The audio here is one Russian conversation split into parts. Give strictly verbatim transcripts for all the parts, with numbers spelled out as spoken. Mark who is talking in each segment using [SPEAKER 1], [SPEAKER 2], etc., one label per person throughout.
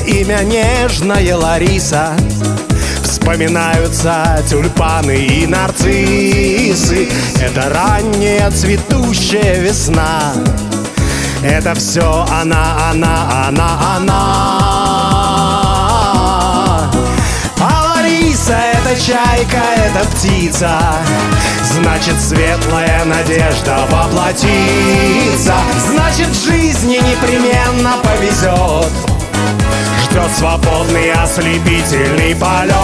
[SPEAKER 1] имя нежная Лариса. Вспоминаются тюльпаны и нарциссы. Это ранняя цветущая весна. Это все она, она, она, она. А Лариса — это чайка, это птица. Значит, светлая надежда воплотится. Значит, жизни непременно повезет. Ждет свободный ослепительный полет.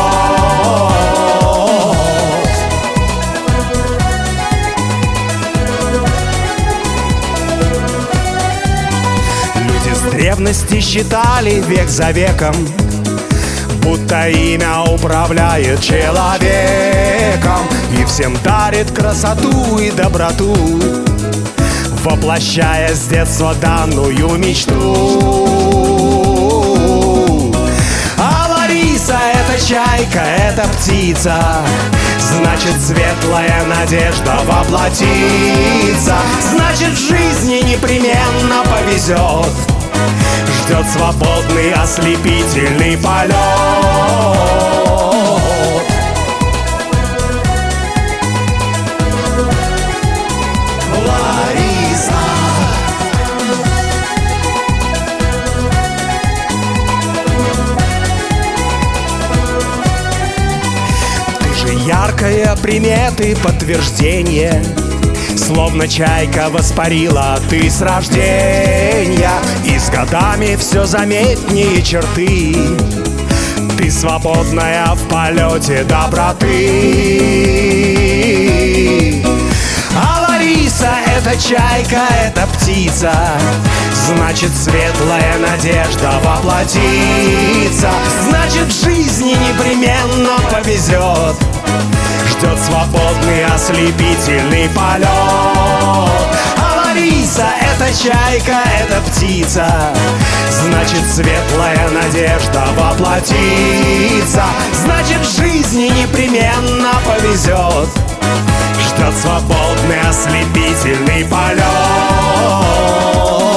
[SPEAKER 1] Люди с древности считали век за веком, будто имя управляет человеком и всем дарит красоту и доброту, воплощая с детства данную мечту. А Лариса — это чайка, это птица. Значит, светлая надежда воплотится. Значит, в жизни непременно повезет. Ждет свободный ослепительный полет. Лариса. Ты же яркая примета и подтверждение. Словно чайка воспарила ты с рождения. И с годами все заметнее черты. Ты свободная в полете доброты. А Лариса — это чайка, это птица. Значит, светлая надежда воплотится. Значит, в жизни непременно повезет. Ждет свободный ослепительный полет. А Лариса — это чайка, это птица. Значит, светлая надежда воплотится. Значит, в жизни непременно повезет. Ждет свободный ослепительный полет.